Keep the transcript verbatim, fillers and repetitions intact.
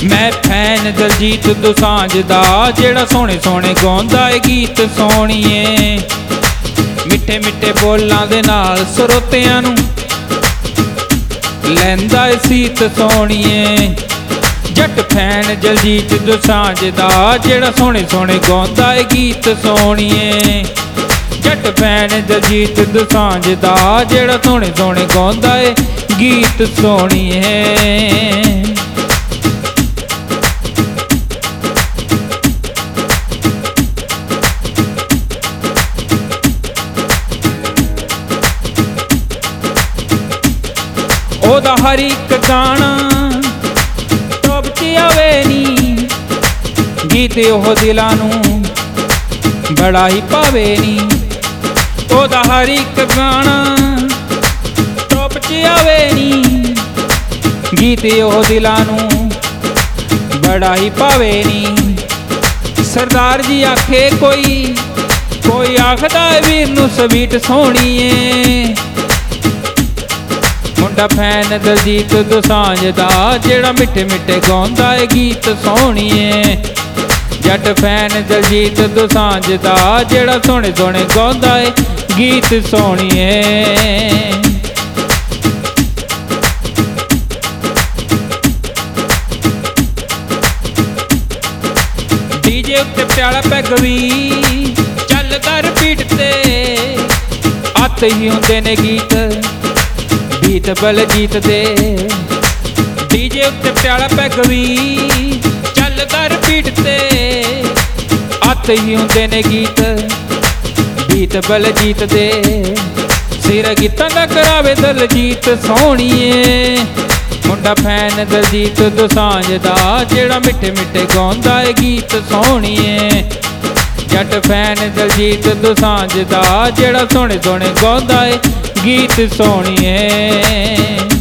मैं फैन दलजीत दोसांझ दा जेड़ा सोहणे सोहणे गाउंदा है गीत सोहणीए। मिठे मिठे बोलां दे नाल सरोतियां नूं लैंदा है सीत सोहणीए। जट फैन दलजीत दोसांझ दा जेड़ा सोहणे सोहणे गाउंदा है गीत सोहणीए। जट फैन दलजीत दोसांझ दा जेड़ा सोहणे सोहणे गाउंदा है गीत सोहणीए। ओदा हर एक गाना टॉप च आवे नी, गीत ओह दिलां नूं बड़ा ही भावे नी। ओदा हर एक गाना टॉप च आवे नी, गीत ओह दिलां नूं बड़ा ही भावे नी। सरदार जी आखे कोई कोई आखदा वीर नूं स्वीट सोहणीए। मुंडा फैन दलजीत दोसांझ दा जेड़ा मिठे मिठे गाउंदा है गीत सोहणीए। जट फैन दलजीत दोसांझ दा जेड़ा सोहणे सोहणे गाउंदा है गीत सोहणीए। डीजे उत्ते प्याला पैग वी चलदा रिपीट ते आते ही हुंदे ने गीत गीत बलजीत दे। डीजे उत्ते प्याला पैग वी चलदा रिपीट ते आते ही हुंदे ने गीत गीत बलजीत दे। सिर गीतां दा करावे दलजीत सोहणीए। मुंडा फैन दलजीत दोसांझ दा जेड़ा मिठे मिठे गाउंदा है गीत सोहणीए। जट फैन दलजीत दोसांझ दा जेड़ा सोहणे सोहणे गाउंदा है गीत सोहणीए।